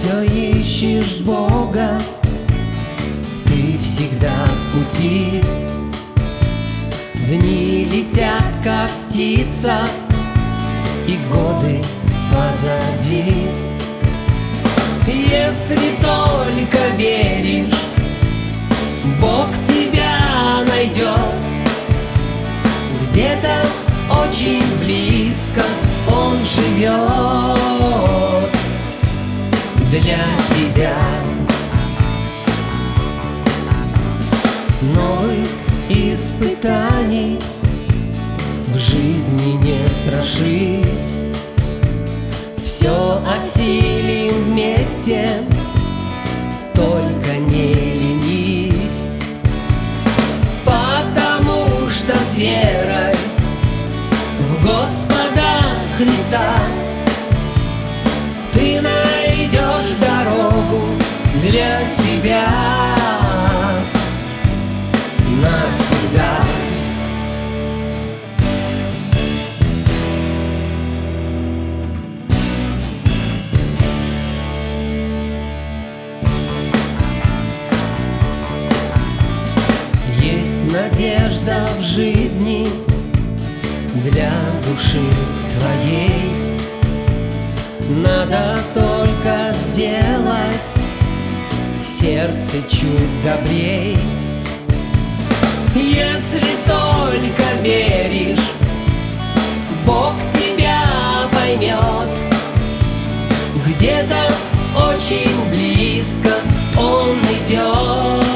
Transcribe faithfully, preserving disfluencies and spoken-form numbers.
все ищешь Бога, ты всегда в пути. Дни летят, как птица, и годы позади. Если только веришь, Бог тебя найдет. Где-то очень близко Он живет для тебя. Новых испытаний в жизни не страшись, все осилим вместе, только не ленись, потому что с верой в Господа Христа ты найдешь дорогу для себя навсегда. Есть надежда в жизни для души твоей. Надо только сделать сердце чуть добрей. Если только веришь, Бог тебя поймет. Где-то очень близко Он идет